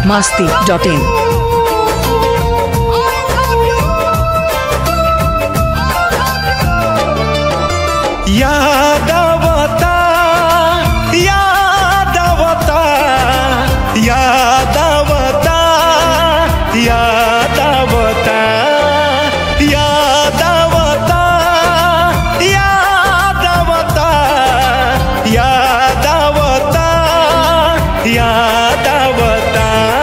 biharmasti.in याद आवता याद आवता याद आवता याद आवता याद आवता याद आवता याद आवता याद आवता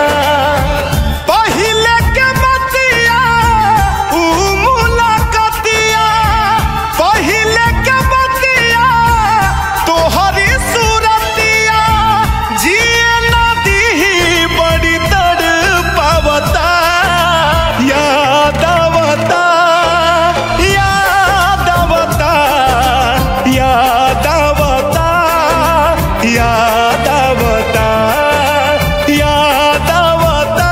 पहिले के बतिया ऊ मुलाकातिया पहिले के बतिया तोहरी सूरतिया जिए नदी बड़ी तड़पावता याद आवता याद आवता याद आवता याद आवता याद आवता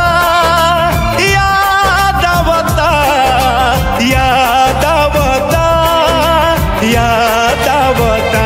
याद आवता याद आवता याद आवता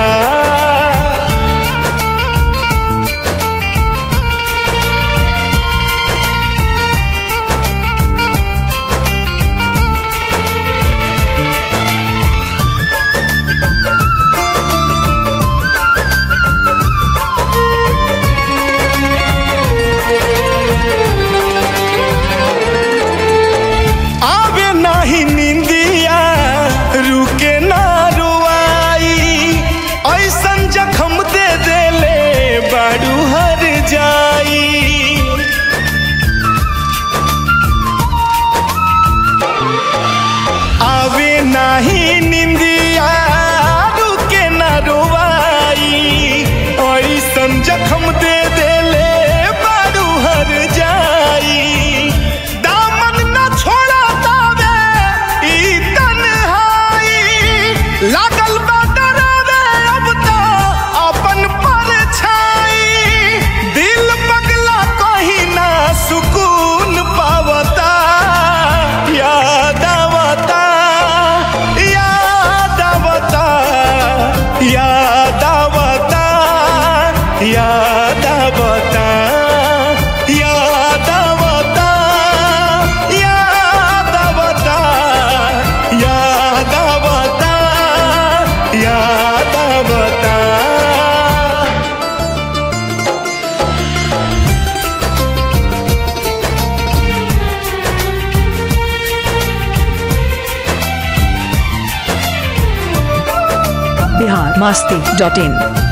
आवे नाही निंदिया रुके ना रुआई ऐसन जखम दे देले बाड़ू हर जाई आवे नाही निंदिया रुके ना रुआई ऐसन जखम दे देले बाड़ू हर जाई दामन न छोड़ा तावे ई तन्हाई लागल बा डरावे अब तो अपन परछाई दिल पगला कहीं ना सुकून पावता याद आवता याद आवता याद आवता याद आवता याद आवता याद आवता याद आवता याद आवता biharmasti.in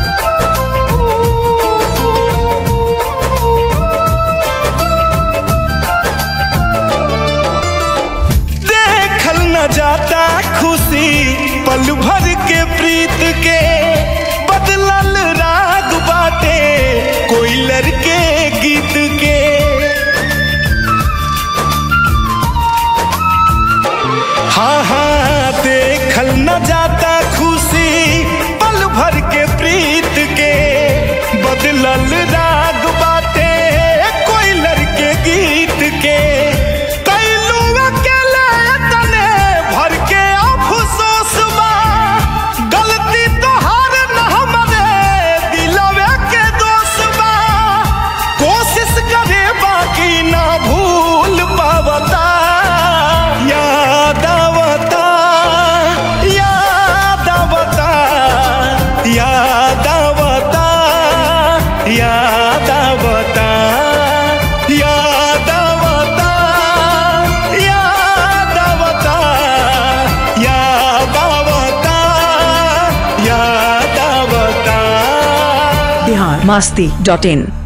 देखल न जाता खुशी पल भर के प्रीत के बदलल राग बाटे कोई लड़के गीत के हाँ हाँ देखल न जाता खुशी पल भर के प्रीत के बदलल राग बाटे कोई लड़के गीत के कैलू अकेले तने भर के अफसोस बा गलती तोहार न हमरे दिलवे के दोष बा कोशिश करे बाकी ना भूल पावता याद आवता याद आवता याद आवता याद आवता याद आवता याद आवता याद आवता याद आवता biharmasti.in